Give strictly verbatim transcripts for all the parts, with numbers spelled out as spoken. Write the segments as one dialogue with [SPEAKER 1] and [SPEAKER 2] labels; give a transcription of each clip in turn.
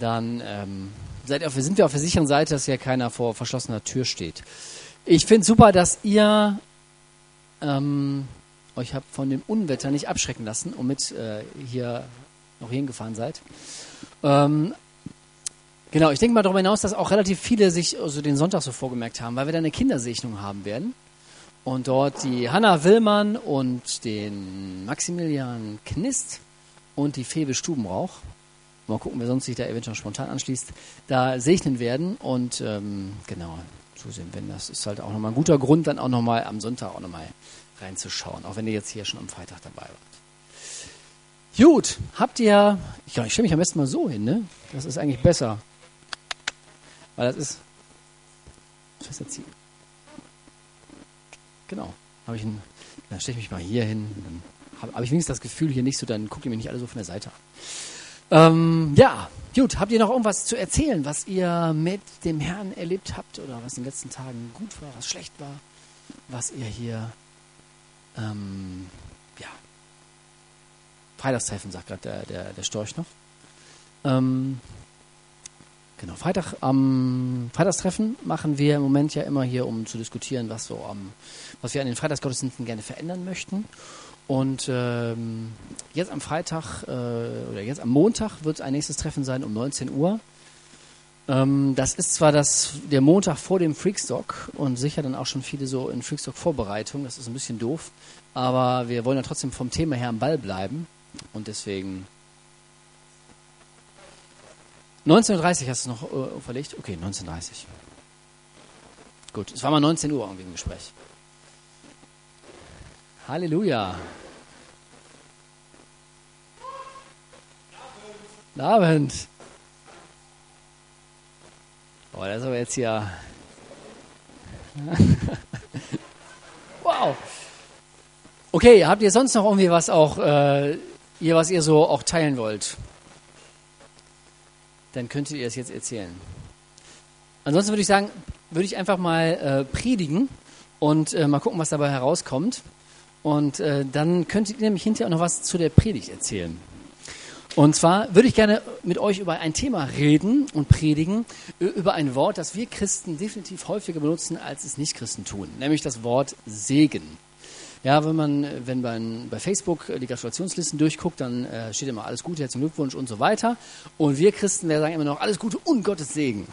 [SPEAKER 1] dann ähm, seid auf, sind wir auf der sicheren Seite, dass ja keiner vor verschlossener Tür steht. Ich finde super, dass ihr ähm, euch habt von dem Unwetter nicht abschrecken lassen und mit äh, hier noch hingefahren seid. Ähm, genau, ich denke mal darüber hinaus, dass auch relativ viele sich also den Sonntag so vorgemerkt haben, weil wir da eine Kindersegnung haben werden. Und dort die Hanna Willmann und den Maximilian Knist und die Febe Stubenrauch, mal gucken, wer sonst sich da eventuell spontan anschließt, da segnen werden. Und ähm, genau, zusehen, wenn das ist halt auch nochmal ein guter Grund, dann auch nochmal am Sonntag auch nochmal reinzuschauen, auch wenn ihr jetzt hier schon am Freitag dabei wart. Gut, habt ihr, ja, ich stelle mich am besten mal so hin, ne? Das ist eigentlich besser. Weil das ist, was ist jetzt hier? Genau, habe ich ein, dann stelle ich mich mal hier hin, dann habe hab ich wenigstens das Gefühl hier nicht so, dann guckt ihr mich nicht alle so von der Seite an. Ähm, ja, gut, habt ihr noch irgendwas zu erzählen, was ihr mit dem Herrn erlebt habt oder was in den letzten Tagen gut war, was schlecht war, was ihr hier, ähm, ja, Freitagstreffen, sagt gerade der, der, der Storch noch. Ähm, genau, Freitag am Freitagstreffen machen wir im Moment ja immer hier, um zu diskutieren, was so am, was wir an den Freitagsgottesdiensten gerne verändern möchten. Und ähm, jetzt am Freitag äh, oder jetzt am Montag wird ein nächstes Treffen sein um neunzehn Uhr. Ähm, das ist zwar das, der Montag vor dem Freakstock und sicher dann auch schon viele so in Freakstock-Vorbereitung, das ist ein bisschen doof, aber wir wollen ja trotzdem vom Thema her am Ball bleiben und deswegen neunzehn Uhr dreißig hast du noch äh, verlegt? Okay, neunzehn Uhr dreißig. Gut, es war mal neunzehn Uhr irgendwie im Gespräch. Halleluja. Guten Abend. Oh, das ist aber jetzt hier... Wow. Okay, habt ihr sonst noch irgendwie was auch, äh, ihr, was ihr so auch teilen wollt? Dann könntet ihr es jetzt erzählen. Ansonsten würde ich sagen, würde ich einfach mal äh, predigen und äh, mal gucken, was dabei herauskommt. Und äh, dann könntet ihr nämlich hinterher auch noch was zu der Predigt erzählen. Und zwar würde ich gerne mit euch über ein Thema reden und predigen, über ein Wort, das wir Christen definitiv häufiger benutzen, als es Nicht-Christen tun, nämlich das Wort Segen. Ja, wenn man, wenn man bei Facebook die Gratulationslisten durchguckt, dann äh, steht immer alles Gute, herzlichen Glückwunsch und so weiter. Und wir Christen, wir sagen immer noch alles Gute und Gottes Segen.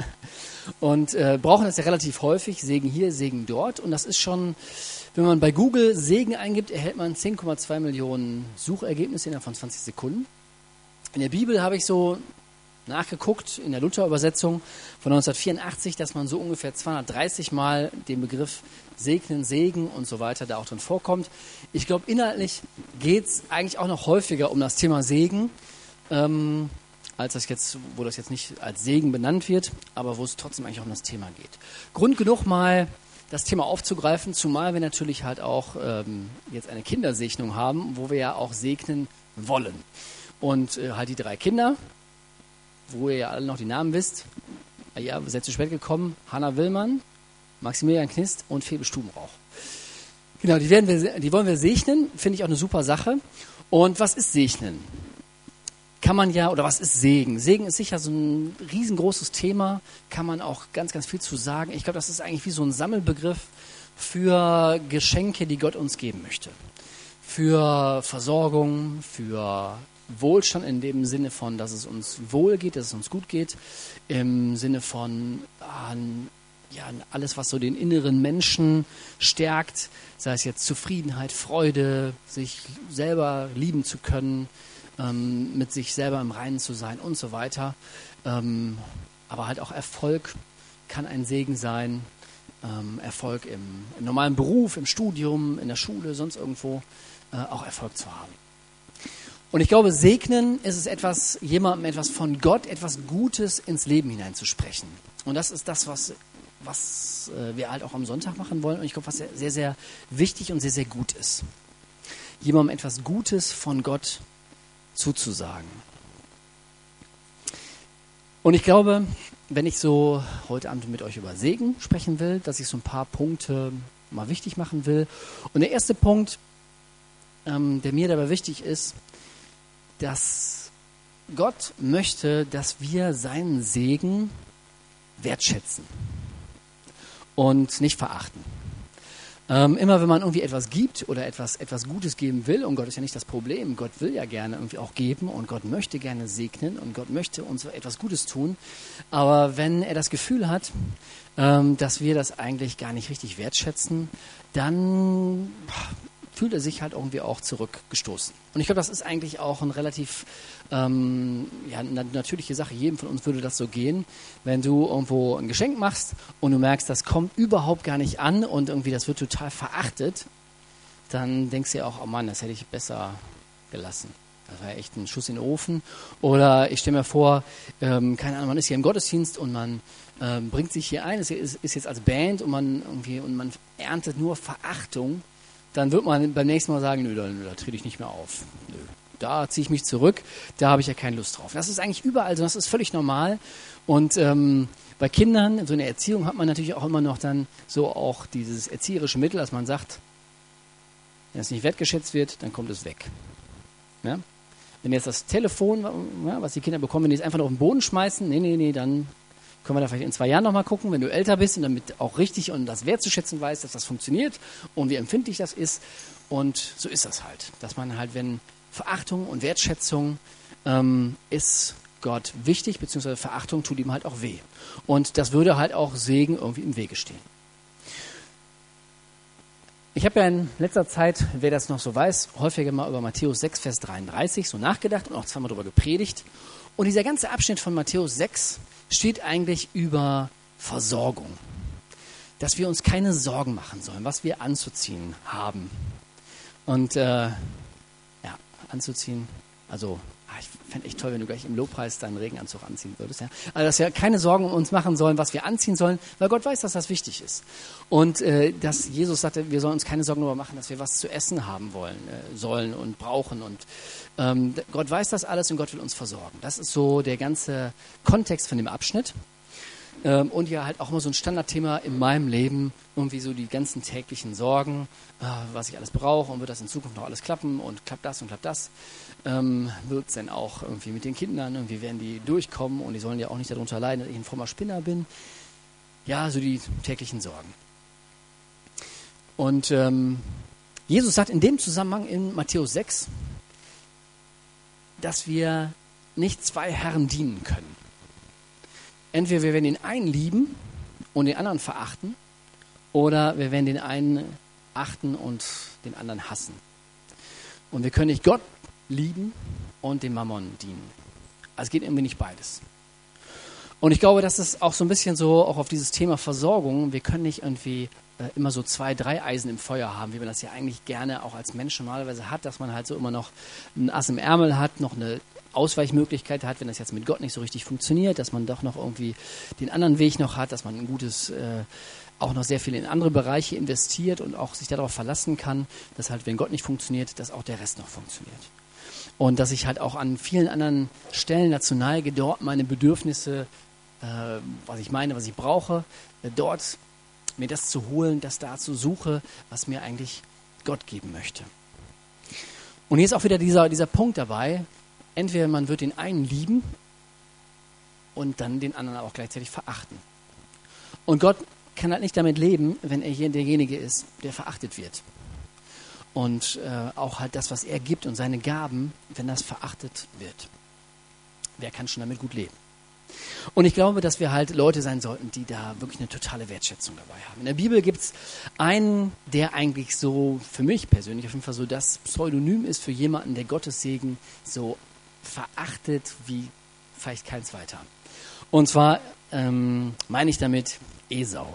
[SPEAKER 1] Und äh, brauchen das ja relativ häufig, Segen hier, Segen dort. Und das ist schon, wenn man bei Google Segen eingibt, erhält man zehn Komma zwei Millionen Suchergebnisse innerhalb von zwanzig Sekunden. In der Bibel habe ich so nachgeguckt, in der Luther-Übersetzung von neunzehnhundertvierundachtzig, dass man so ungefähr zweihundertdreißig Mal den Begriff Segnen, Segen und so weiter da auch drin vorkommt. Ich glaube, inhaltlich geht es eigentlich auch noch häufiger um das Thema Segen, ähm, als das jetzt, wo das jetzt nicht als Segen benannt wird, aber wo es trotzdem eigentlich auch um das Thema geht. Grund genug mal das Thema aufzugreifen, zumal wir natürlich halt auch ähm, jetzt eine Kindersegnung haben, wo wir ja auch segnen wollen. Und äh, halt die drei Kinder, wo ihr ja alle noch die Namen wisst. Ja, seid zu spät gekommen. Hanna Willmann, Maximilian Knist und Febe Stubenrauch. Genau, die, werden wir, die wollen wir segnen. Finde ich auch eine super Sache. Und was ist Segnen? Kann man ja, oder was ist Segen? Segen ist sicher so ein riesengroßes Thema. Kann man auch ganz, ganz viel zu sagen. Ich glaube, das ist eigentlich wie so ein Sammelbegriff für Geschenke, die Gott uns geben möchte. Für Versorgung, für Wohlstand in dem Sinne von, dass es uns wohl geht, dass es uns gut geht, im Sinne von ah, ja, alles, was so den inneren Menschen stärkt, sei es jetzt Zufriedenheit, Freude, sich selber lieben zu können, ähm, mit sich selber im Reinen zu sein und so weiter. Ähm, aber halt auch Erfolg kann ein Segen sein, ähm, Erfolg im, im normalen Beruf, im Studium, in der Schule, sonst irgendwo äh, auch Erfolg zu haben. Und ich glaube, segnen ist es etwas, jemandem etwas von Gott, etwas Gutes ins Leben hineinzusprechen. Und das ist das, was, was äh, wir halt auch am Sonntag machen wollen. Und ich glaube, was sehr, sehr wichtig und sehr, sehr gut ist. Jemandem etwas Gutes von Gott zuzusagen. Und ich glaube, wenn ich so heute Abend mit euch über Segen sprechen will, dass ich so ein paar Punkte mal wichtig machen will. Und der erste Punkt, ähm, der mir dabei wichtig ist, dass Gott möchte, dass wir seinen Segen wertschätzen und nicht verachten. Ähm, immer wenn man irgendwie etwas gibt oder etwas, etwas Gutes geben will, und Gott ist ja nicht das Problem, Gott will ja gerne irgendwie auch geben und Gott möchte gerne segnen und Gott möchte uns etwas Gutes tun, aber wenn er das Gefühl hat, ähm, dass wir das eigentlich gar nicht richtig wertschätzen, dann fühlt er sich halt irgendwie auch zurückgestoßen. Und ich glaube, das ist eigentlich auch ein relativ ähm, ja, eine natürliche Sache. Jedem von uns würde das so gehen, wenn du irgendwo ein Geschenk machst und du merkst, das kommt überhaupt gar nicht an und irgendwie das wird total verachtet, dann denkst du ja auch, oh Mann, das hätte ich besser gelassen. Das war ja echt ein Schuss in den Ofen. Oder ich stelle mir vor, ähm, keine Ahnung, man ist hier im Gottesdienst und man ähm, bringt sich hier ein, es ist, ist jetzt als Band und man irgendwie und man erntet nur Verachtung. Dann wird man beim nächsten Mal sagen, nö, da, da trete ich nicht mehr auf. Nö, da ziehe ich mich zurück, da habe ich ja keine Lust drauf. Das ist eigentlich überall so, das ist völlig normal. Und ähm, bei Kindern, so in der Erziehung, hat man natürlich auch immer noch dann so auch dieses erzieherische Mittel, dass man sagt, wenn es nicht wertgeschätzt wird, dann kommt es weg. Ja? Wenn jetzt das Telefon, ja, was die Kinder bekommen, wenn die es einfach nur auf den Boden schmeißen, nee, nee, nee, dann können wir da vielleicht in zwei Jahren nochmal gucken, wenn du älter bist und damit auch richtig und das wertzuschätzen weißt, dass das funktioniert und wie empfindlich das ist. Und so ist das halt. Dass man halt, wenn Verachtung und Wertschätzung ähm, ist Gott wichtig, beziehungsweise Verachtung tut ihm halt auch weh. Und das würde halt auch Segen irgendwie im Wege stehen. Ich habe ja in letzter Zeit, wer das noch so weiß, häufiger mal über Matthäus sechs, Vers dreiunddreißig so nachgedacht und auch zweimal darüber gepredigt. Und dieser ganze Abschnitt von Matthäus sechs steht eigentlich über Versorgung. Dass wir uns keine Sorgen machen sollen, was wir anzuziehen haben. Und äh, ja, anzuziehen, also ah, ich fände echt toll, wenn du gleich im Lobpreis deinen Regenanzug anziehen würdest. Ja? Also dass wir keine Sorgen um uns machen sollen, was wir anziehen sollen, weil Gott weiß, dass das wichtig ist. Und äh, dass Jesus sagte, wir sollen uns keine Sorgen darüber machen, dass wir was zu essen haben wollen, äh, sollen und brauchen. Und ähm, Gott weiß das alles und Gott will uns versorgen. Das ist so der ganze Kontext von dem Abschnitt. Ähm, und ja halt auch immer so ein Standardthema in meinem Leben, irgendwie so die ganzen täglichen Sorgen, äh, was ich alles brauche und wird das in Zukunft noch alles klappen und klappt das und klappt das. Ähm, wird es denn auch irgendwie mit den Kindern, irgendwie werden die durchkommen und die sollen ja auch nicht darunter leiden, dass ich ein frommer Spinner bin. Ja, so die täglichen Sorgen. Und ähm, Jesus sagt in dem Zusammenhang in Matthäus sechs, dass wir nicht zwei Herren dienen können. Entweder wir werden den einen lieben und den anderen verachten, oder wir werden den einen achten und den anderen hassen. Und wir können nicht Gott lieben und dem Mammon dienen. Also es geht irgendwie nicht beides. Und ich glaube, das ist auch so ein bisschen so, auch auf dieses Thema Versorgung, wir können nicht irgendwie äh, immer so zwei, drei Eisen im Feuer haben, wie man das ja eigentlich gerne auch als Mensch normalerweise hat, dass man halt so immer noch ein Ass im Ärmel hat, noch eine Ausweichmöglichkeit hat, wenn das jetzt mit Gott nicht so richtig funktioniert, dass man doch noch irgendwie den anderen Weg noch hat, dass man ein gutes, äh, auch noch sehr viel in andere Bereiche investiert und auch sich darauf verlassen kann, dass halt, wenn Gott nicht funktioniert, dass auch der Rest noch funktioniert. Und dass ich halt auch an vielen anderen Stellen dazu neige, dort meine Bedürfnisse, äh, was ich meine, was ich brauche, äh, dort mir das zu holen, das dazu suche, was mir eigentlich Gott geben möchte. Und hier ist auch wieder dieser, dieser Punkt dabei, entweder man wird den einen lieben und dann den anderen auch gleichzeitig verachten. Und Gott kann halt nicht damit leben, wenn er hier derjenige ist, der verachtet wird. Und äh, auch halt das, was er gibt und seine Gaben, wenn das verachtet wird. Wer kann schon damit gut leben? Und ich glaube, dass wir halt Leute sein sollten, die da wirklich eine totale Wertschätzung dabei haben. In der Bibel gibt es einen, der eigentlich so, für mich persönlich auf jeden Fall so das Pseudonym ist für jemanden, der Gottes Segen so verachtet wie vielleicht kein zweiter. Und zwar ähm, meine ich damit Esau.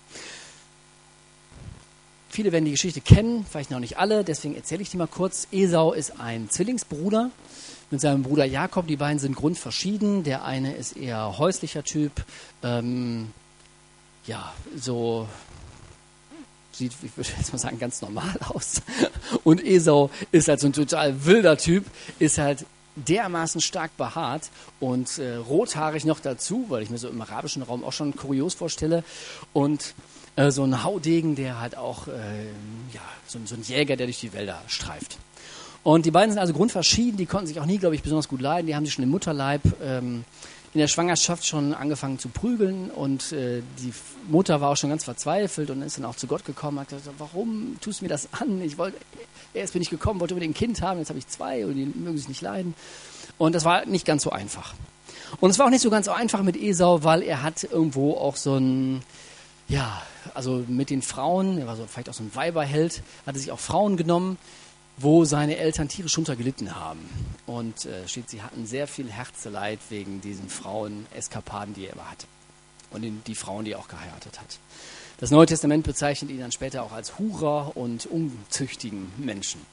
[SPEAKER 1] Viele werden die Geschichte kennen, vielleicht noch nicht alle, deswegen erzähle ich die mal kurz. Esau ist ein Zwillingsbruder mit seinem Bruder Jakob. Die beiden sind grundverschieden. Der eine ist eher häuslicher Typ, ähm, ja, so sieht, ich würde jetzt mal sagen, ganz normal aus. Und Esau ist halt so ein total wilder Typ, ist halt dermaßen stark behaart und äh, rothaarig noch dazu, weil ich mir so im arabischen Raum auch schon kurios vorstelle. Und äh, so ein Haudegen, der halt auch, äh, ja, so, so ein Jäger, der durch die Wälder streift. Und die beiden sind also grundverschieden, die konnten sich auch nie, glaube ich, besonders gut leiden. Die haben sich schon im Mutterleib ähm, in der Schwangerschaft schon angefangen zu prügeln und äh, die Mutter war auch schon ganz verzweifelt und ist dann auch zu Gott gekommen und hat gesagt, warum tust du mir das an? Ich wollte, erst bin ich gekommen, wollte unbedingt ein Kind haben, jetzt habe ich zwei und die mögen sich nicht leiden. Und das war nicht ganz so einfach. Und es war auch nicht so ganz so einfach mit Esau, weil er hat irgendwo auch so ein, ja, also mit den Frauen, er war so vielleicht auch so ein Weiberheld, hatte sich auch Frauen genommen, wo seine Eltern tierisch untergelitten haben. Und äh, steht, sie hatten sehr viel Herzeleid wegen diesen Frauen-Eskapaden, die er immer hatte. Und den, die Frauen, die er auch geheiratet hat. Das Neue Testament bezeichnet ihn dann später auch als Hurer und unzüchtigen Menschen.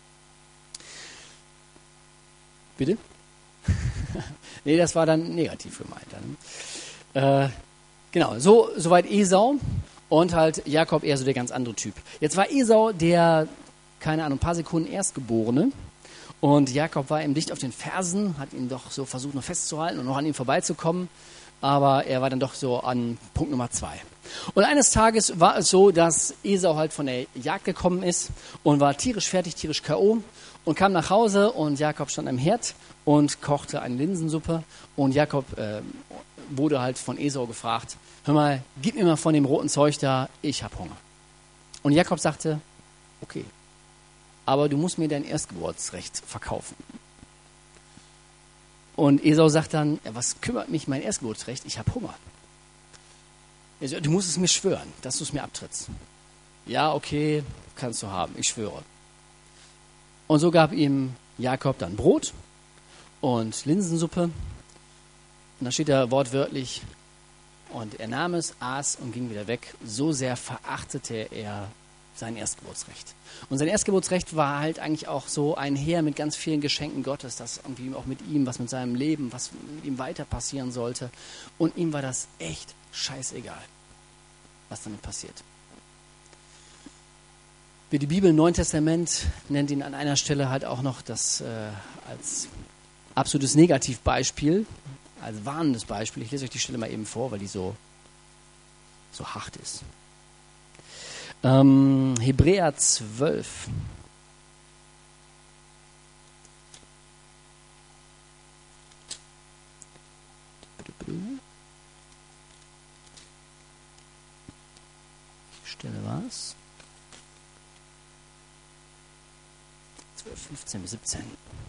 [SPEAKER 1] Bitte? Nee, das war dann negativ gemeint. Dann. Äh, genau, so soweit Esau und halt Jakob eher so der ganz andere Typ. Jetzt war Esau der, keine Ahnung, ein paar Sekunden Erstgeborene und Jakob war ihm dicht auf den Fersen, hat ihn doch so versucht noch festzuhalten und noch an ihm vorbeizukommen, aber er war dann doch so an Punkt Nummer zwei. Und eines Tages war es so, dass Esau halt von der Jagd gekommen ist und war tierisch fertig, tierisch K O und kam nach Hause und Jakob stand am Herd und kochte eine Linsensuppe und Jakob äh, wurde halt von Esau gefragt, hör mal, gib mir mal von dem roten Zeug da, ich hab Hunger. Und Jakob sagte, okay, aber du musst mir dein Erstgeburtsrecht verkaufen. Und Esau sagt dann, ja, was kümmert mich mein Erstgeburtsrecht, ich hab Hunger. Er sagt, du musst es mir schwören, dass du es mir abtrittst. Ja, okay, kannst du haben, ich schwöre. Und so gab ihm Jakob dann Brot und Linsensuppe. Und da steht da wortwörtlich, und er nahm es, aß und ging wieder weg. So sehr verachtete er sein Erstgeburtsrecht. Und sein Erstgeburtsrecht war halt eigentlich auch so einher mit ganz vielen Geschenken Gottes, das irgendwie auch mit ihm, was mit seinem Leben, was mit ihm weiter passieren sollte. Und ihm war das echt scheißegal, was damit passiert. Wie die Bibel im Neuen Testament nennt ihn an einer Stelle halt auch noch das äh, als absolutes Negativbeispiel, als warnendes Beispiel. Ich lese euch die Stelle mal eben vor, weil die so, so hart ist. Ähm, Hebräer zwölf. Die Stelle war's. zwölf, fünfzehn bis siebzehn.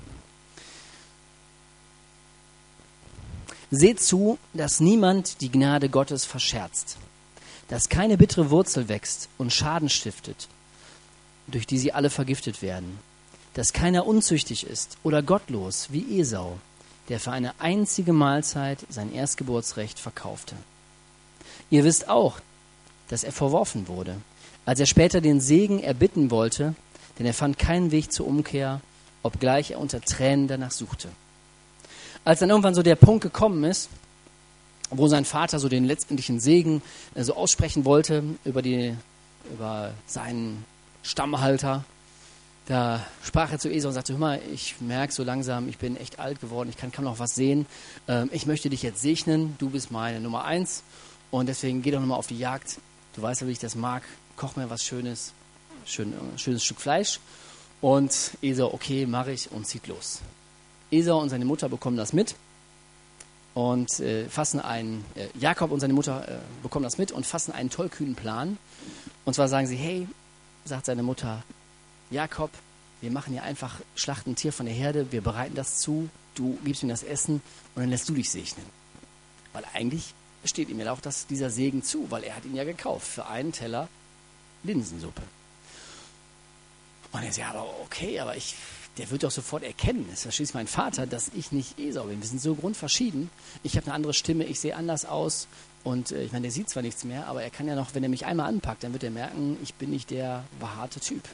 [SPEAKER 1] Seht zu, dass niemand die Gnade Gottes verscherzt, dass keine bittere Wurzel wächst und Schaden stiftet, durch die sie alle vergiftet werden, dass keiner unzüchtig ist oder gottlos wie Esau, der für eine einzige Mahlzeit sein Erstgeburtsrecht verkaufte. Ihr wisst auch, dass er verworfen wurde, als er später den Segen erbitten wollte, denn er fand keinen Weg zur Umkehr, obgleich er unter Tränen danach suchte. Als dann irgendwann so der Punkt gekommen ist, wo sein Vater so den letztendlichen Segen äh, so aussprechen wollte über, die, über seinen Stammhalter, da sprach er zu Esau und sagte, hör mal, ich merke so langsam, ich bin echt alt geworden, ich kann kaum noch was sehen, ähm, ich möchte dich jetzt segnen, du bist meine Nummer eins und deswegen geh doch nochmal auf die Jagd, du weißt ja, wie ich das mag, koch mir was Schönes, schön, äh, schönes Stück Fleisch und Esau, okay, mache ich und zieht los. Esau und seine Mutter bekommen das mit und äh, fassen einen, äh, Jakob und seine Mutter äh, bekommen das mit und fassen einen tollkühnen Plan. Und zwar sagen sie, hey, sagt seine Mutter, Jakob, wir machen hier einfach, schlachten ein Tier von der Herde, wir bereiten das zu, du gibst ihm das Essen und dann lässt du dich segnen. Weil eigentlich steht ihm ja auch das, dieser Segen zu, weil er hat ihn ja gekauft für einen Teller Linsensuppe. Und er sagt, ja, aber okay, aber ich... Der wird doch sofort erkennen, das ist schließlich mein Vater, dass ich nicht Esau bin. Wir sind so grundverschieden. Ich habe eine andere Stimme, ich sehe anders aus. Und äh, ich meine, der sieht zwar nichts mehr, aber er kann ja noch, wenn er mich einmal anpackt, dann wird er merken, ich bin nicht der behaarte Typ.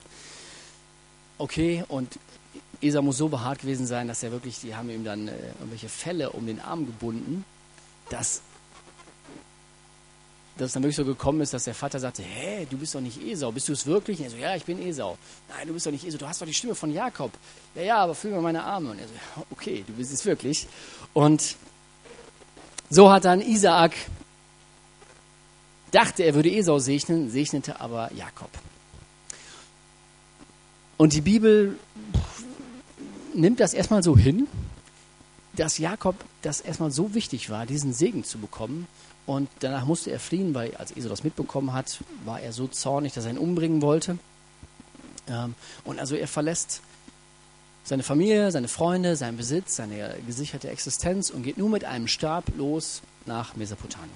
[SPEAKER 1] Okay, und Esau muss so behaart gewesen sein, dass er wirklich, die haben ihm dann äh, irgendwelche Felle um den Arm gebunden, dass, dass es dann wirklich so gekommen ist, dass der Vater sagte, hä, du bist doch nicht Esau, bist du es wirklich? Und er so, ja, ich bin Esau. Nein, du bist doch nicht Esau, du hast doch die Stimme von Jakob. Ja, ja, aber fühl mir meine Arme. Und er so, okay, du bist es wirklich. Und so hat dann Isaak, dachte, er würde Esau segnen, segnete aber Jakob. Und die Bibel nimmt das erstmal so hin, dass Jakob das erstmal so wichtig war, diesen Segen zu bekommen. Und danach musste er fliehen, weil als Esau das mitbekommen hat, war er so zornig, dass er ihn umbringen wollte. Ähm, und also er verlässt seine Familie, seine Freunde, seinen Besitz, seine gesicherte Existenz und geht nur mit einem Stab los nach Mesopotamien.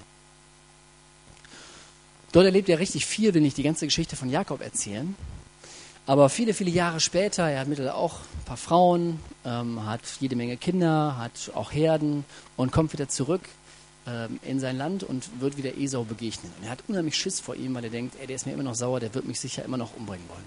[SPEAKER 1] Dort erlebt er richtig viel, will nicht die ganze Geschichte von Jakob erzählen. Aber viele, viele Jahre später, er hat mittlerweile auch ein paar Frauen, ähm, hat jede Menge Kinder, hat auch Herden und kommt wieder zurück ähm, in sein Land und wird wieder Esau begegnen. Und er hat unheimlich Schiss vor ihm, weil er denkt, ey, der ist mir immer noch sauer, der wird mich sicher immer noch umbringen wollen.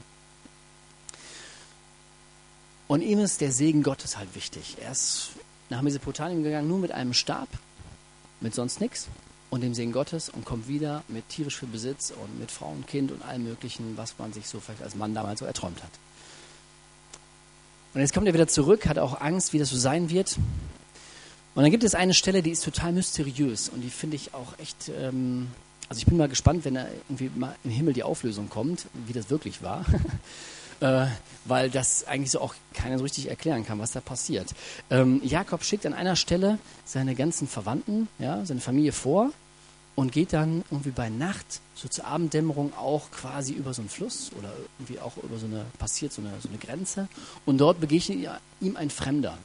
[SPEAKER 1] Und ihm ist der Segen Gottes halt wichtig. Er ist nach Mesopotamien gegangen, nur mit einem Stab, mit sonst nichts. Und dem Segen Gottes und kommt wieder mit tierisch viel Besitz und mit Frau und Kind und allem Möglichen, was man sich so vielleicht als Mann damals so erträumt hat. Und jetzt kommt er wieder zurück, hat auch Angst, wie das so sein wird. Und dann gibt es eine Stelle, die ist total mysteriös und die finde ich auch echt, ähm, also ich bin mal gespannt, wenn da irgendwie mal im Himmel die Auflösung kommt, wie das wirklich war. Äh, weil das eigentlich so auch keiner so richtig erklären kann, was da passiert. Ähm, Jakob schickt an einer Stelle seine ganzen Verwandten, ja, seine Familie vor und geht dann irgendwie bei Nacht, so zur Abenddämmerung, auch quasi über so einen Fluss oder irgendwie auch über so eine, passiert so eine, so eine Grenze und dort begegnet ihm ein Fremder.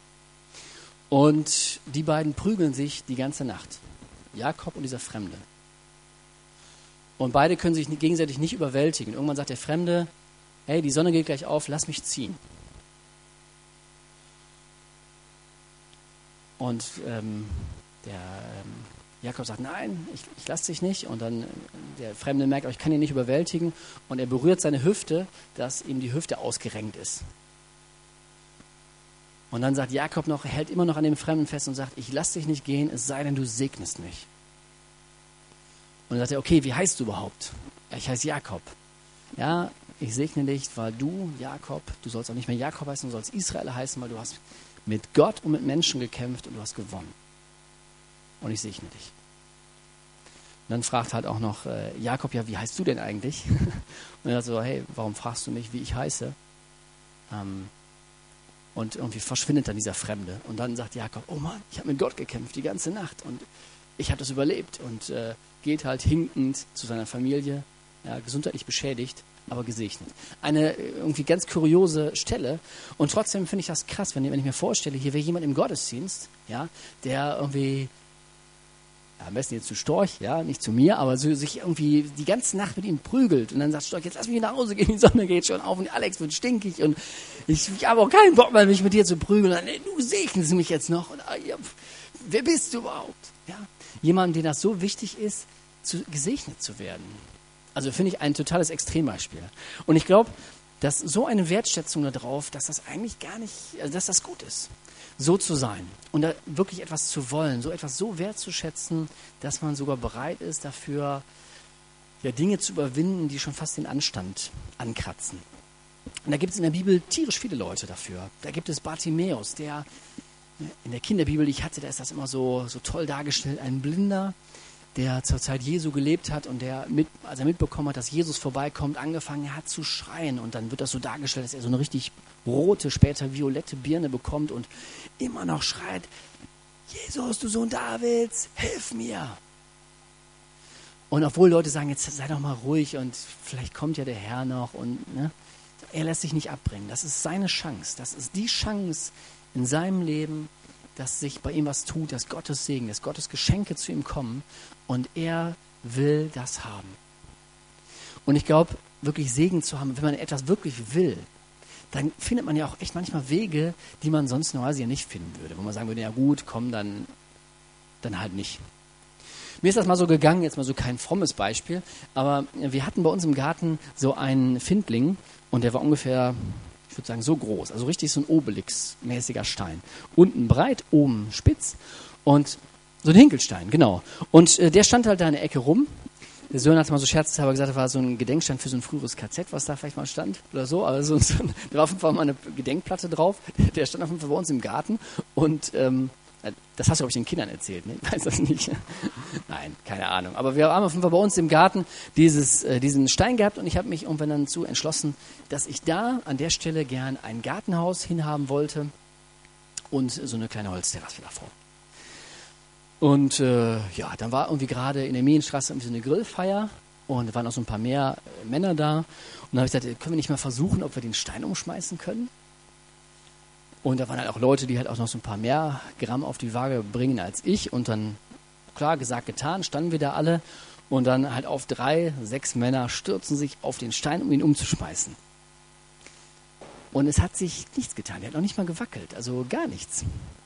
[SPEAKER 1] Und die beiden prügeln sich die ganze Nacht. Jakob und dieser Fremde. Und beide können sich gegenseitig nicht überwältigen. Irgendwann sagt der Fremde, hey, die Sonne geht gleich auf, lass mich ziehen. Und ähm, der ähm, Jakob sagt, nein, ich, ich lasse dich nicht. Und dann äh, der Fremde merkt, oh, ich kann ihn nicht überwältigen. Und er berührt seine Hüfte, dass ihm die Hüfte ausgerenkt ist. Und dann sagt Jakob noch, er hält immer noch an dem Fremden fest und sagt, ich lasse dich nicht gehen, es sei denn, du segnest mich. Und dann sagt er, okay, wie heißt du überhaupt? Ja, ich heiße Jakob. Ja, ich segne dich, weil du, Jakob, du sollst auch nicht mehr Jakob heißen, du sollst Israel heißen, weil du hast mit Gott und mit Menschen gekämpft und du hast gewonnen. Und ich segne dich. Und dann fragt halt auch noch äh, Jakob, ja, wie heißt du denn eigentlich? Und er sagt so, hey, warum fragst du mich, wie ich heiße? Ähm, und irgendwie verschwindet dann dieser Fremde. Und dann sagt Jakob, oh Mann, ich habe mit Gott gekämpft die ganze Nacht und ich habe das überlebt. Und äh, geht halt hinkend zu seiner Familie, ja, gesundheitlich beschädigt, aber gesegnet. Eine irgendwie ganz kuriose Stelle. Und trotzdem finde ich das krass, wenn, wenn ich mir vorstelle, hier wäre jemand im Gottesdienst, ja, der irgendwie, ja, am besten jetzt zu Storch, ja, nicht zu mir, aber so sich irgendwie die ganze Nacht mit ihm prügelt und dann sagt Storch, jetzt lass mich nach Hause gehen, die Sonne geht schon auf und Alex wird stinkig und ich, ich habe auch keinen Bock mehr, mich mit dir zu prügeln. Und dann, nee, du segnest mich jetzt noch. Und, ah, ja, wer bist du überhaupt? Ja, jemand, dem das so wichtig ist, zu, gesegnet zu werden. Also finde ich ein totales Extrembeispiel. Und ich glaube, dass so eine Wertschätzung darauf, dass das eigentlich gar nicht, also dass das gut ist, so zu sein und da wirklich etwas zu wollen, so etwas so wertzuschätzen, dass man sogar bereit ist, dafür ja, Dinge zu überwinden, die schon fast den Anstand ankratzen. Und da gibt es in der Bibel tierisch viele Leute dafür. Da gibt es Bartimäus, der in der Kinderbibel, die ich hatte, da ist das immer so, so toll dargestellt, ein Blinder, der zur Zeit Jesu gelebt hat und der, mit, als er mitbekommen hat, dass Jesus vorbeikommt, angefangen hat zu schreien. Und dann wird das so dargestellt, dass er so eine richtig rote, später violette Birne bekommt und immer noch schreit, Jesus, du Sohn Davids, hilf mir. Und obwohl Leute sagen, jetzt sei doch mal ruhig und vielleicht kommt ja der Herr noch. Und ne, er lässt sich nicht abbringen. Das ist seine Chance. Das ist die Chance in seinem Leben, dass sich bei ihm was tut, dass Gottes Segen, dass Gottes Geschenke zu ihm kommen und er will das haben. Und ich glaube, wirklich Segen zu haben, wenn man etwas wirklich will, dann findet man ja auch echt manchmal Wege, die man sonst normalerweise ja nicht finden würde. Wo man sagen würde, ja gut, komm, dann, dann halt nicht. Mir ist das mal so gegangen, jetzt mal so kein frommes Beispiel, aber wir hatten bei uns im Garten so einen Findling und der war ungefähr, ich würde sagen, so groß, also richtig so ein Obelix-mäßiger Stein. Unten breit, oben spitz und so ein Hinkelstein, genau. Und äh, der stand halt da in der Ecke rum. Der Sören hat mal so scherzhalber gesagt, das war so ein Gedenkstein für so ein früheres K Z, was da vielleicht mal stand oder so. Also so, da war auf jeden Fall mal eine Gedenkplatte drauf. Der stand auf jeden Fall bei uns im Garten und ähm, Das hast du, glaube ich, den Kindern erzählt, ne? Ich weiß das nicht. Nein, keine Ahnung. Aber wir haben auf jeden Fall bei uns im Garten dieses, äh, diesen Stein gehabt und ich habe mich irgendwann dann dazu entschlossen, dass ich da an der Stelle gern ein Gartenhaus hinhaben wollte und so eine kleine Holzterrasse davor. Und äh, ja, dann war irgendwie gerade in der Medienstraße irgendwie so eine Grillfeier und da waren auch so ein paar mehr äh, Männer da. Und dann habe ich gesagt, können wir nicht mal versuchen, ob wir den Stein umschmeißen können? Und da waren halt auch Leute, die halt auch noch so ein paar mehr Gramm auf die Waage bringen als ich. Und dann, klar, gesagt, getan, standen wir da alle. Und dann halt auf drei, sechs Männer stürzen sich auf den Stein, um ihn umzuschmeißen. Und es hat sich nichts getan. Der hat noch nicht mal gewackelt, also gar nichts.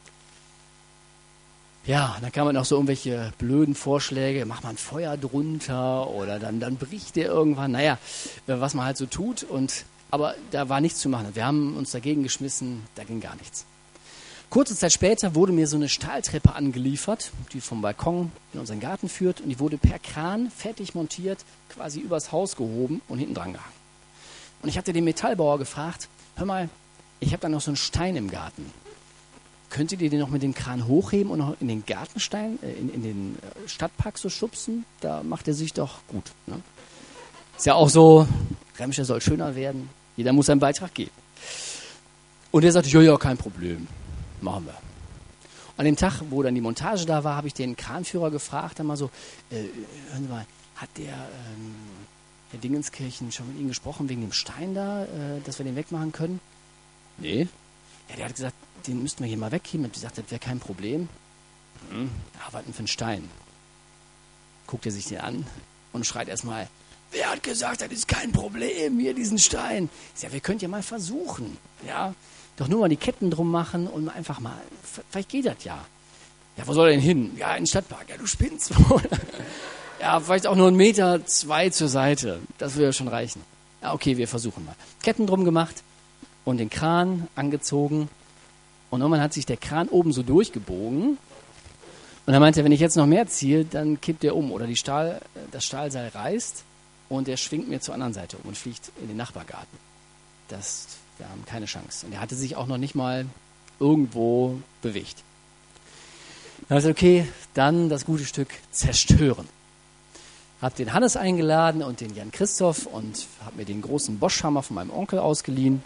[SPEAKER 1] Ja, dann kamen noch so irgendwelche blöden Vorschläge, mach mal ein Feuer drunter oder dann, dann bricht der irgendwann. Naja, was man halt so tut. Und, aber da war nichts zu machen. Wir haben uns dagegen geschmissen, da ging gar nichts. Kurze Zeit später wurde mir so eine Stahltreppe angeliefert, die vom Balkon in unseren Garten führt. Und die wurde per Kran fertig montiert, quasi übers Haus gehoben und hinten dran gehangen. Und ich hatte den Metallbauer gefragt, hör mal, ich habe da noch so einen Stein im Garten. Könntet ihr den noch mit dem Kran hochheben und noch in den Gartenstein, äh, in, in den Stadtpark so schubsen? Da macht er sich doch gut. Ne? Ist ja auch so, Remscher soll schöner werden. Jeder muss seinen Beitrag geben. Und er sagte, ja, ja, kein Problem. Machen wir. An dem Tag, wo dann die Montage da war, habe ich den Kranführer gefragt, dann mal so, äh, hören Sie mal, hat der ähm, Herr Dingenskirchen schon mit Ihnen gesprochen wegen dem Stein da, äh, dass wir den wegmachen können? Nee. Ja, der hat gesagt, den müssten wir hier mal wegheben. Und die sagt, das wäre kein Problem. Hm, ja, was denn für ein Stein? Guckt er sich den an und schreit erstmal, wer hat gesagt, das ist kein Problem, hier diesen Stein? Ich sag, wir könnt ja mal versuchen, ja. Doch nur mal die Ketten drum machen und mal einfach mal, vielleicht geht das ja. Ja, wo soll er denn hin? Ja, in den Stadtpark. Ja, du spinnst wohl. Ja, vielleicht auch nur einen Meter, zwei zur Seite. Das würde ja schon reichen. Ja, okay, wir versuchen mal. Ketten drum gemacht und den Kran angezogen. Und irgendwann hat sich der Kran oben so durchgebogen. Und er meinte, wenn ich jetzt noch mehr ziehe, dann kippt der um. Oder die Stahl, das Stahlseil reißt und der schwingt mir zur anderen Seite um und fliegt in den Nachbargarten. Das, wir haben keine Chance. Und er hatte sich auch noch nicht mal irgendwo bewegt. Dann habe ich gesagt, okay, dann das gute Stück zerstören. Habe den Hannes eingeladen und den Jan Christoph und habe mir den großen Bosch-Hammer von meinem Onkel ausgeliehen.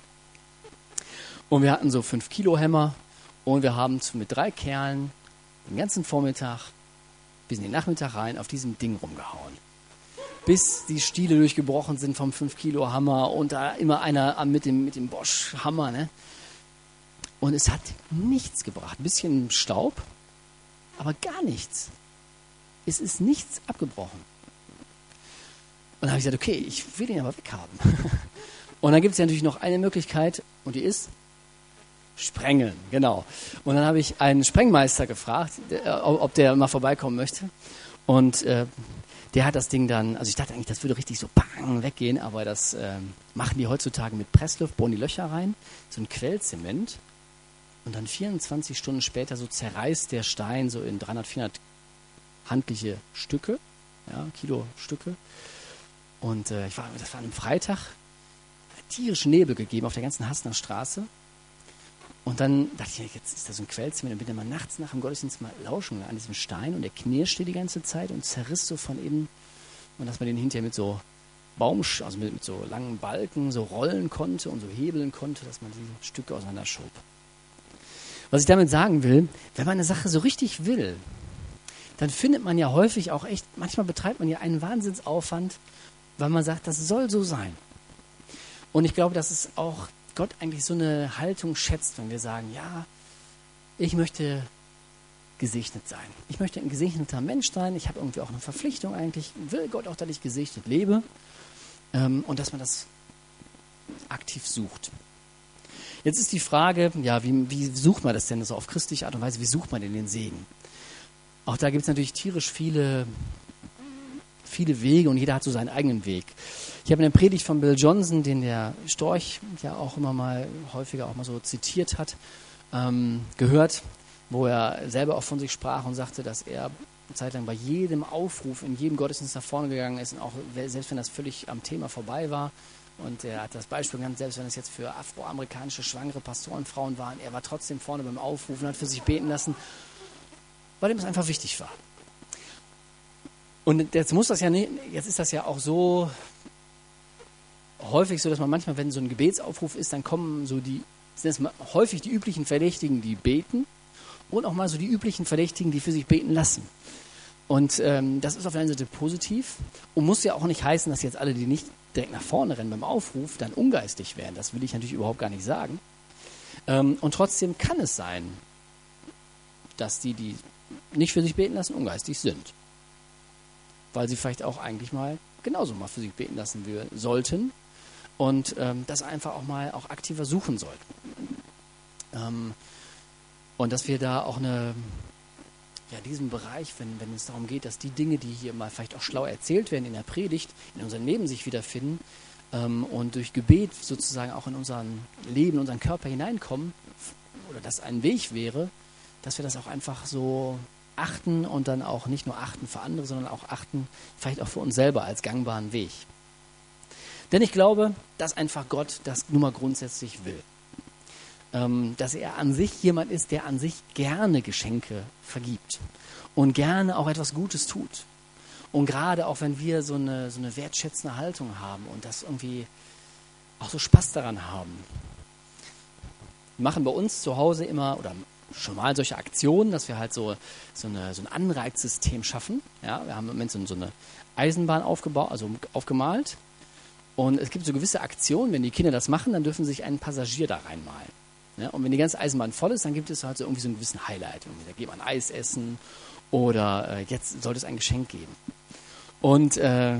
[SPEAKER 1] Und wir hatten so fünf Kilo Hämmer und wir haben mit drei Kerlen den ganzen Vormittag bis in den Nachmittag rein auf diesem Ding rumgehauen. Bis die Stiele durchgebrochen sind vom fünf Kilo Hammer und da immer einer mit dem, mit dem Bosch-Hammer. Ne? Und es hat nichts gebracht. Ein bisschen Staub, aber gar nichts. Es ist nichts abgebrochen. Und dann habe ich gesagt, okay, ich will den aber weghaben. Und dann gibt es ja natürlich noch eine Möglichkeit und die ist Sprengeln, genau. Und dann habe ich einen Sprengmeister gefragt, der, ob der mal vorbeikommen möchte. Und äh, der hat das Ding dann, also ich dachte eigentlich, das würde richtig so bang weggehen, aber das äh, machen die heutzutage mit Pressluft, bohren die Löcher rein, so ein Quellzement. Und dann vierundzwanzig Stunden später so zerreißt der Stein so in dreihundert, vierhundert handliche Stücke, ja, Kilo Stücke. Und äh, ich war, das war an einem Freitag, tierischen Nebel gegeben auf der ganzen Hassener Straße. Und dann dachte ich, jetzt ist da so ein Quellzement, dann bin ich mal nachts nach dem Gottesdienst mal lauschen an diesem Stein und der knirschte die ganze Zeit und zerriss so von innen. Und dass man den hinterher mit so Baum, also mit, mit so langen Balken so rollen konnte und so hebeln konnte, dass man die Stücke auseinanderschob. Was ich damit sagen will, wenn man eine Sache so richtig will, dann findet man ja häufig auch echt, manchmal betreibt man ja einen Wahnsinnsaufwand, weil man sagt, das soll so sein. Und ich glaube, dass es auch Gott eigentlich so eine Haltung schätzt, wenn wir sagen, ja, ich möchte gesegnet sein. Ich möchte ein gesegneter Mensch sein. Ich habe irgendwie auch eine Verpflichtung eigentlich. Will Gott auch, dass ich gesegnet lebe. Ähm, und dass man das aktiv sucht. Jetzt ist die Frage, ja, wie, wie sucht man das denn so auf christliche Art und Weise? Wie sucht man denn den Segen? Auch da gibt es natürlich tierisch viele viele Wege und jeder hat so seinen eigenen Weg. Ich habe eine Predigt von Bill Johnson, den der Storch ja auch immer mal häufiger auch mal so zitiert hat, ähm, gehört, wo er selber auch von sich sprach und sagte, dass er eine Zeit lang bei jedem Aufruf, in jedem Gottesdienst nach vorne gegangen ist und auch selbst wenn das völlig am Thema vorbei war. Und er hat das Beispiel genannt, selbst wenn es jetzt für afroamerikanische schwangere Pastorenfrauen waren, er war trotzdem vorne beim Aufruf und hat für sich beten lassen. weil ihm das einfach wichtig war. Und jetzt muss das ja nicht, jetzt ist das ja auch so häufig so, dass man manchmal, wenn so ein Gebetsaufruf ist, dann kommen so die, sind es häufig die üblichen Verdächtigen, die beten und auch mal so die üblichen Verdächtigen, die für sich beten lassen. Und ähm, das ist auf der einen Seite positiv und muss ja auch nicht heißen, dass jetzt alle, die nicht direkt nach vorne rennen beim Aufruf, dann ungeistig werden. Das will ich natürlich überhaupt gar nicht sagen. Ähm, und trotzdem kann es sein, dass die, die nicht für sich beten lassen, ungeistig sind. Weil sie vielleicht auch eigentlich mal genauso mal für sich beten lassen wir, sollten und ähm, das einfach auch mal auch aktiver suchen sollten. Ähm, und dass wir da auch eine, ja, diesen Bereich, wenn, wenn es darum geht, dass die Dinge, die hier mal vielleicht auch schlau erzählt werden in der Predigt, in unserem Leben sich wiederfinden ähm, und durch Gebet sozusagen auch in unseren Leben, in unseren Körper hineinkommen, oder das ein Weg wäre, dass wir das auch einfach so achten und dann auch nicht nur achten für andere, sondern auch achten vielleicht auch für uns selber als gangbaren Weg. Denn ich glaube, dass einfach Gott das nun mal grundsätzlich will. Ähm, dass er an sich jemand ist, der an sich gerne Geschenke vergibt und gerne auch etwas Gutes tut. Und gerade auch wenn wir so eine, so eine wertschätzende Haltung haben und das irgendwie auch so Spaß daran haben. Wir machen bei uns zu Hause immer, oder schon mal solche Aktionen, dass wir halt so, so, eine, so ein Anreizsystem schaffen. Ja, wir haben im Moment so, so eine Eisenbahn aufgebaut, also aufgemalt. Und es gibt so gewisse Aktionen, wenn die Kinder das machen, dann dürfen sie sich einen Passagier da reinmalen. Ja, und wenn die ganze Eisenbahn voll ist, dann gibt es halt so irgendwie so einen gewissen Highlight. Irgendwie, da geht man Eis essen oder äh, jetzt sollte es ein Geschenk geben. Und äh,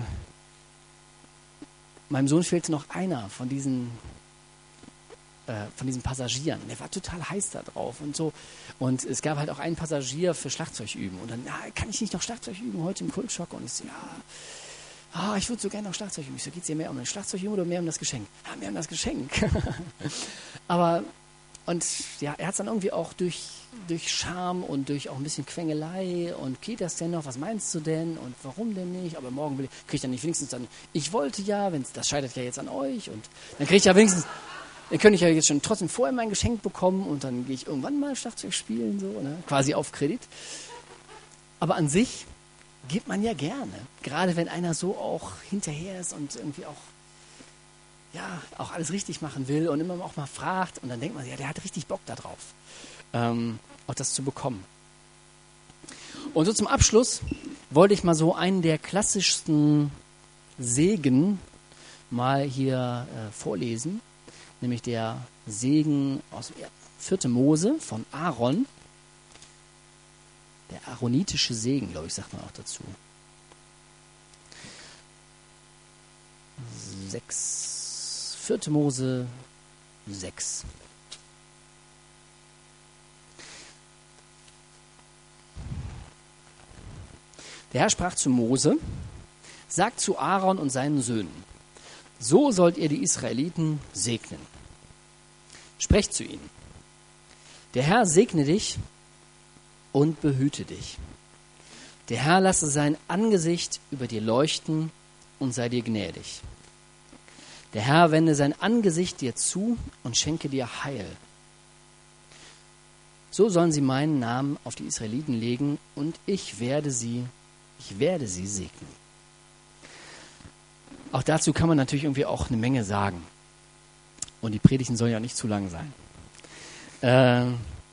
[SPEAKER 1] meinem Sohn fehlte noch einer von diesen von diesen Passagieren. Der war total heiß da drauf und so. Und es gab halt auch einen Passagier für Schlagzeug üben. Und dann, ja, kann ich nicht noch Schlagzeug üben heute im Kultschock? Und ich so, ja, ah, ich würde so gerne noch Schlagzeug üben. Ich so, geht es dir mehr um das Schlagzeug üben oder mehr um das Geschenk? Ja, mehr um das Geschenk. Aber, und ja, er hat es dann irgendwie auch durch, durch Charme und durch auch ein bisschen Quengelei und geht das denn noch? Was meinst du denn? Und warum denn nicht? Aber morgen will ich, kriege ich dann nicht wenigstens dann, ich wollte ja, wenn's, das scheitert ja jetzt an euch. Und dann kriege ich ja wenigstens, dann könnte ich ja jetzt schon trotzdem vorher mein Geschenk bekommen und dann gehe ich irgendwann mal Schlagzeug spielen, so, ne? Quasi auf Kredit. Aber an sich gibt man ja gerne. Gerade wenn einer so auch hinterher ist und irgendwie auch, ja, auch alles richtig machen will und immer auch mal fragt und dann denkt man, ja, der hat richtig Bock da drauf, ähm, auch das zu bekommen. Und so zum Abschluss wollte ich mal so einen der klassischsten Segen mal hier äh, vorlesen. Nämlich der Segen aus vierten Mose von Aaron. Der aaronitische Segen, glaube ich, sagt man auch dazu. Sechs, vierten Mose sechs. Der Herr sprach zu Mose, sagt zu Aaron und seinen Söhnen, so sollt ihr die Israeliten segnen. Sprecht zu ihnen. Der Herr segne dich und behüte dich. Der Herr lasse sein Angesicht über dir leuchten und sei dir gnädig. Der Herr wende sein Angesicht dir zu und schenke dir Heil. So sollen sie meinen Namen auf die Israeliten legen und ich werde sie, ich werde sie segnen. Auch dazu kann man natürlich irgendwie auch eine Menge sagen. Und die Predigten sollen ja nicht zu lang sein. Äh,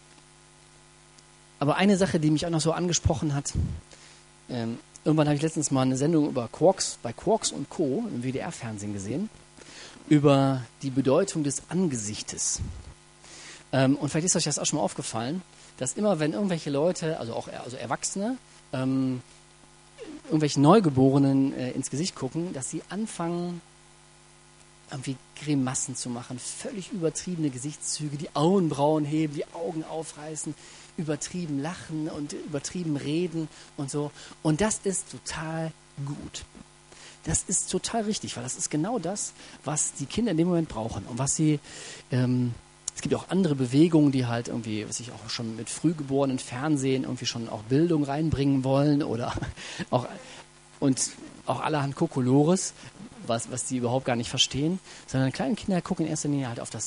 [SPEAKER 1] aber eine Sache, die mich auch noch so angesprochen hat, äh, irgendwann habe ich letztens mal eine Sendung über Quarks, bei Quarks und Co. im W D R-Fernsehen gesehen, über die Bedeutung des Angesichtes. Ähm, und vielleicht ist euch das auch schon mal aufgefallen, dass immer, wenn irgendwelche Leute, also auch also Erwachsene, ähm, irgendwelchen Neugeborenen äh, ins Gesicht gucken, dass sie anfangen, irgendwie Grimassen zu machen, völlig übertriebene Gesichtszüge, die Augenbrauen heben, die Augen aufreißen, übertrieben lachen und übertrieben reden und so. Und das ist total gut. Das ist total richtig, weil das ist genau das, was die Kinder in dem Moment brauchen und was sie, ähm, es gibt auch andere Bewegungen, die halt irgendwie, was ich auch schon mit frühgeborenen Fernsehen irgendwie schon auch Bildung reinbringen wollen oder auch, und auch allerhand Kokolores, was, was die überhaupt gar nicht verstehen, sondern kleine Kinder gucken in erster Linie halt auf das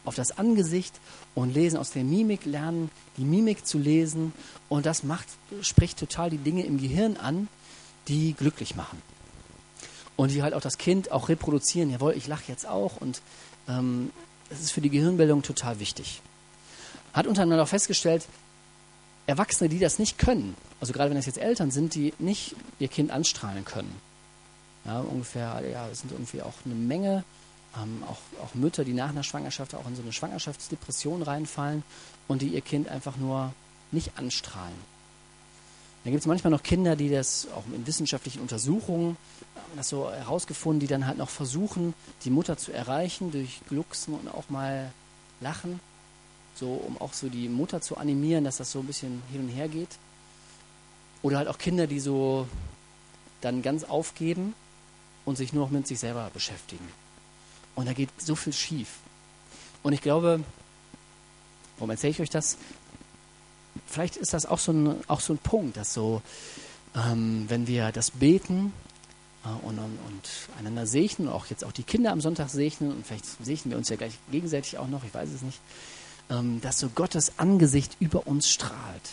[SPEAKER 1] auf das Angesicht und lesen aus der Mimik, lernen die Mimik zu lesen und das macht, spricht total die Dinge im Gehirn an, die glücklich machen. Und die halt auch das Kind auch reproduzieren, jawohl, ich lache jetzt auch und ähm, das ist für die Gehirnbildung total wichtig. Hat untereinander auch festgestellt, Erwachsene, die das nicht können, also gerade wenn das jetzt Eltern sind, die nicht ihr Kind anstrahlen können. Ja, ungefähr, ja, es sind irgendwie auch eine Menge, ähm, auch, auch Mütter, die nach einer Schwangerschaft auch in so eine Schwangerschaftsdepression reinfallen und die ihr Kind einfach nur nicht anstrahlen. Dann gibt es manchmal noch Kinder, die das auch in wissenschaftlichen Untersuchungen haben das so herausgefunden, die dann halt noch versuchen, die Mutter zu erreichen durch Glucksen und auch mal Lachen, so um auch so die Mutter zu animieren, dass das so ein bisschen hin und her geht. Oder halt auch Kinder, die so dann ganz aufgeben und sich nur noch mit sich selber beschäftigen. Und da geht so viel schief. Und ich glaube, warum erzähle ich euch das? Vielleicht ist das auch so ein, auch so ein Punkt, dass so, ähm, wenn wir das beten äh, und, und, und einander segnen, auch jetzt auch die Kinder am Sonntag segnen, und vielleicht segnen wir uns ja gleich gegenseitig auch noch, ich weiß es nicht, ähm, dass so Gottes Angesicht über uns strahlt.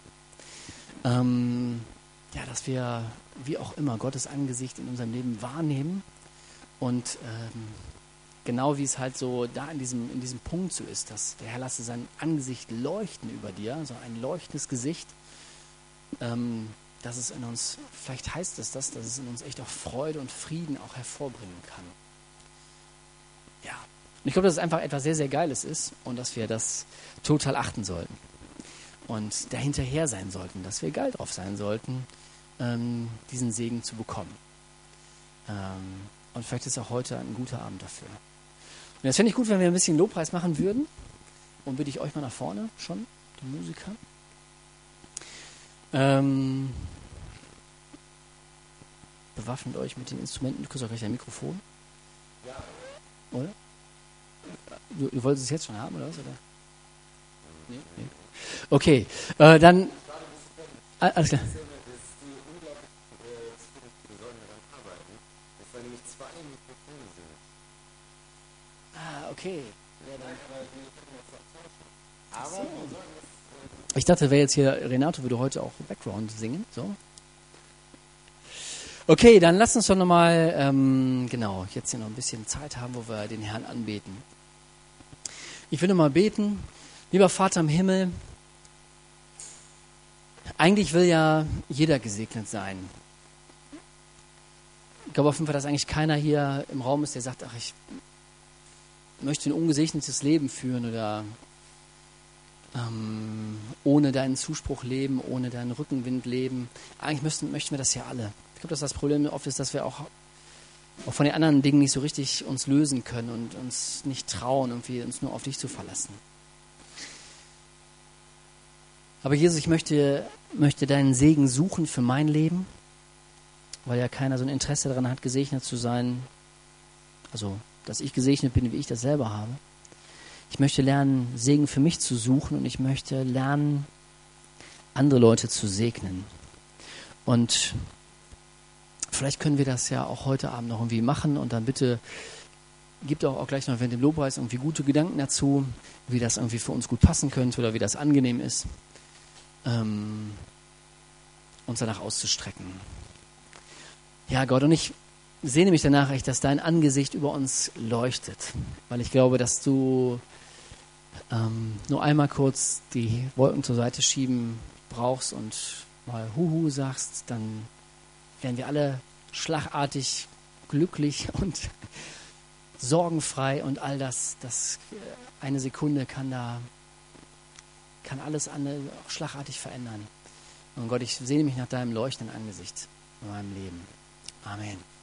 [SPEAKER 1] Ähm, ja, dass wir, wie auch immer, Gottes Angesicht in unserem Leben wahrnehmen und ähm, genau wie es halt so da in diesem, in diesem Punkt so ist, dass der Herr lasse sein Angesicht leuchten über dir, so ein leuchtendes Gesicht, ähm, dass es in uns, vielleicht heißt es das, dass es in uns echt auch Freude und Frieden auch hervorbringen kann. Ja, und ich glaube, dass es einfach etwas sehr, sehr Geiles ist und dass wir das total achten sollten und dahinterher sein sollten, dass wir geil drauf sein sollten, ähm, diesen Segen zu bekommen. Ähm, und vielleicht ist auch heute ein guter Abend dafür. Und das fände ich gut, wenn wir ein bisschen Lobpreis machen würden. Und bitte ich euch mal nach vorne schon, die Musiker. Ähm, bewaffnet euch mit den Instrumenten. Du kriegst auch gleich ein Mikrofon.
[SPEAKER 2] Ja.
[SPEAKER 1] Oder? Du, du wolltest es jetzt schon haben, oder was? Oder? Nee? Nee. Okay, äh, dann... Alles klar. Okay. So. Ich dachte, wäre jetzt hier, Renato würde heute auch Background singen. So. Okay, dann lass uns doch nochmal, ähm, genau, jetzt hier noch ein bisschen Zeit haben, wo wir den Herrn anbeten. Ich will nochmal beten. Lieber Vater im Himmel, eigentlich will ja jeder gesegnet sein. Ich glaube auf jeden Fall, dass eigentlich keiner hier im Raum ist, der sagt, ach, ich möchte ein ungesegnetes Leben führen oder ähm, ohne deinen Zuspruch leben, ohne deinen Rückenwind leben. Eigentlich müssen, möchten wir das ja alle. Ich glaube, dass das Problem oft ist, dass wir auch, auch von den anderen Dingen nicht so richtig uns lösen können und uns nicht trauen, irgendwie uns nur auf dich zu verlassen. Aber Jesus, ich möchte, möchte deinen Segen suchen für mein Leben, weil ja keiner so ein Interesse daran hat, gesegnet zu sein. Also dass ich gesegnet bin, wie ich das selber habe. Ich möchte lernen, Segen für mich zu suchen und ich möchte lernen, andere Leute zu segnen. Und vielleicht können wir das ja auch heute Abend noch irgendwie machen und dann bitte gibt auch, auch gleich noch während dem Lobpreis irgendwie gute Gedanken dazu, wie das irgendwie für uns gut passen könnte oder wie das angenehm ist, ähm, uns danach auszustrecken. Ja, Gott, und ich sehne mich danach echt, dass dein Angesicht über uns leuchtet, weil ich glaube, dass du ähm, nur einmal kurz die Wolken zur Seite schieben brauchst und mal Huhu sagst, dann werden wir alle schlagartig glücklich und sorgenfrei und all das, das eine Sekunde kann da, kann alles andere auch schlagartig verändern. Und Gott, ich sehne mich nach deinem leuchtenden Angesicht in meinem Leben. Amen.